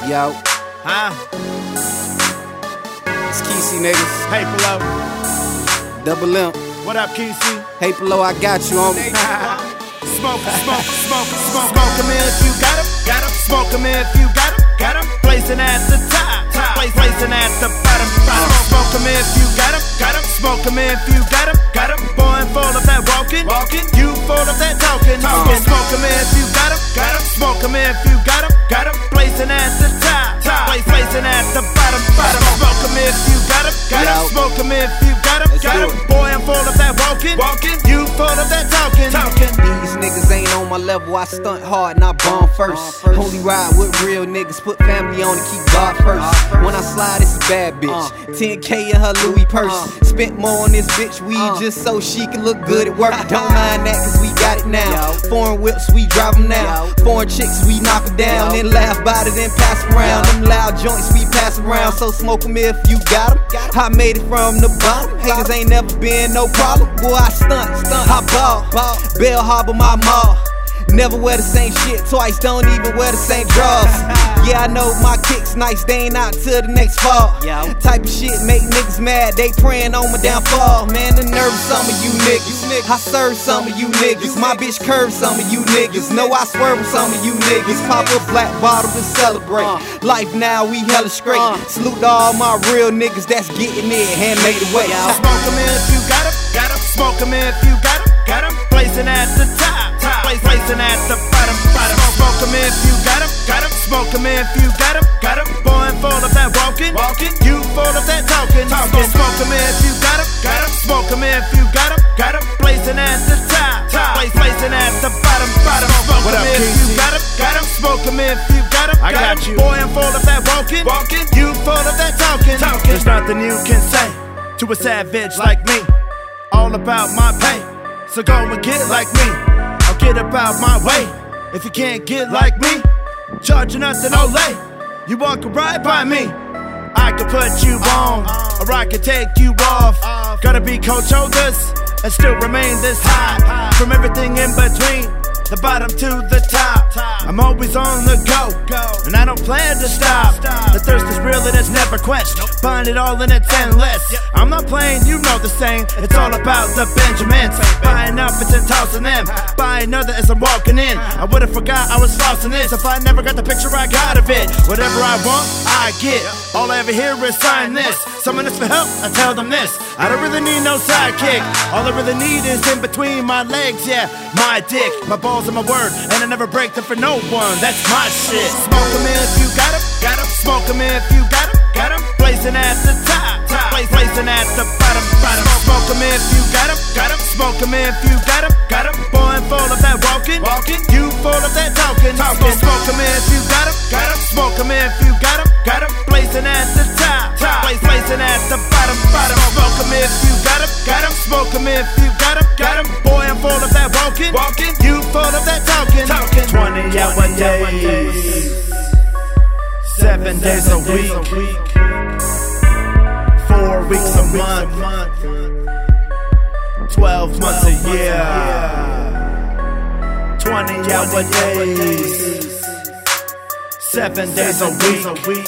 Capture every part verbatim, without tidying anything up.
Yo. Huh? It's Keesey, niggas. Hey, Polo. Double M. What up, Keesey? Hey, Polo, I got you on me. Smoke, smoke, smoke, smoke. Smoke 'em if you got 'em, got 'em. Smoke 'em if you got 'em, got 'em. Blazing at the top, top. Blazing at the bottom, bottom. Smoke 'em if you got 'em, got 'em. Smoke 'em if you got 'em, got 'em. Boy, full of that walking, walking. You full of that talking, talking. Smoke 'em if you got 'em, got 'em. Smoke 'em if you got 'em, got 'em. Blazing at the top, top. Blazing at the bottom, bottom. Smoke 'em if you got 'em, got 'em. Smoke 'em if you got 'em, got 'em. Boy, I'm full of that walking, walking. You full of that talking, talking. These niggas ain't on my level, I stunt hard and I bomb first. Only ride with real niggas, put family on and keep God first. When I slide, it's a bad bitch. ten K in her Louis purse. Spent more on this bitch weed just so she can look good at work. Don't mind that cause we got it now. Foreign whips, we drive them now. Foreign chicks, we knock them down. Then laugh about it, then pass around. Them loud joints, we pass around. So smoke them if you got them. I made it from the bottom. Haters ain't never been no problem. Boy, I stunt, I ball. Bell Harbor, my mall. Never wear the same shit twice, don't even wear the same drawers. Yeah, I know my kicks nice, they ain't out till the next fall. Type of shit make niggas mad, they praying on my downfall. Man, the nerve of some of you niggas. I serve some of you niggas. My bitch curve some of you niggas. Know I swerve with some of you niggas. Pop a black bottle to celebrate. Life now, we hella straight. Salute to all my real niggas that's getting it, handmade away. Smoke 'em if you got 'em, got 'em. Smoke 'em if you got 'em, got 'em. Blazing at the top, top. Blazing at the bottom, bottom. Smoke 'em if you got 'em, got 'em. Smoke 'em if you got 'em, got 'em. Boy, full of that walking, walking. You full of that talking, talking. Smoke 'em if you got 'em, got 'em. Smoke 'em if you got 'em, got 'em. Blazing at the top, top. Blazing at the bottom, bottom. Smoke 'em if you got 'em, got 'em. Smoke 'em if you got 'em, got 'em. I got you. Boy, I'm full of that walking, walking. You full of that talking, talking. There's nothing you can say to a savage like me. All about my pain, so go and get like me. I'll get about my way. If you can't get like me, charge you nothing, Olay. You walk right by me, I can put you on, or I can take you off. Gotta be cold shoulders and still remain this high. From everything in between, the bottom to the top, I'm always on the go, and I don't plan to stop. The thirst is real and it's never quenched. Find it all and it's endless. I'm not playing, you know the same. It's all about the Benjamins. Buying up and then tossing them. Buy another as I'm walking in. I would've forgot I was flossing this if I never got the picture I got of it. Whatever I want, I get. All I ever hear is sign this. Someone asks for help, I tell them this. I don't really need no sidekick. All I really need is in between my legs, yeah, my dick, my balls and my word, and I never break them for no one. That's my shit. Smoke 'em if you got 'em, got 'em. Smoke 'em if you got 'em, got 'em. Blazing at the top, top. Blazing at the bottom, bottom. Smoke 'em if you got 'em, got 'em. Smoke 'em if you got 'em, got 'em. Boy, full of that walking, walking. You full of that talking, talking. Smoke 'em if you got 'em, got 'em. Smoke 'em if you got 'em, got 'em. Blazing at the top, top. Blazing at the bottom, bottom. Smoke 'em if you got 'em, got 'em. Smoke 'em if you got 'em, got 'em. Boy, I'm full of that walking, walking. You full of that talking, talking. Twenty hour days, seven days a week, four weeks a month, twelve months a year. Twenty hour days, seven days a week,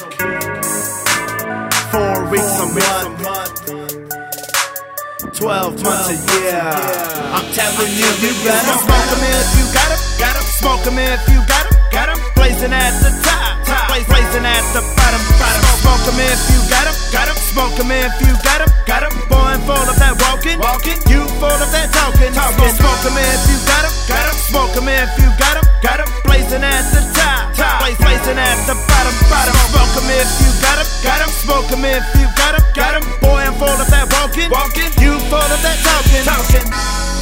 four weeks a month, twelve months a year. I'm telling you, you better smoke 'em if you got 'em, got 'em. Smoke 'em if you got 'em, got 'em. Blazing at the top, top. Blazing at the bottom, bottom. Smoke 'em if you got 'em, got 'em. Smoke 'em if you got 'em, got 'em. Boy, full of that walking, walking. You full of that talking, talking. Smoke 'em if you got 'em, got 'em. Smoke 'em if you got 'em, got 'em. Blazing at the top, top. Blazing at the bottom, bottom. Smoke 'em if you got 'em, got 'em. Smoke 'em if you got 'em, got 'em. Boy, I'm full of that walking, walking. You full of that talking, talking.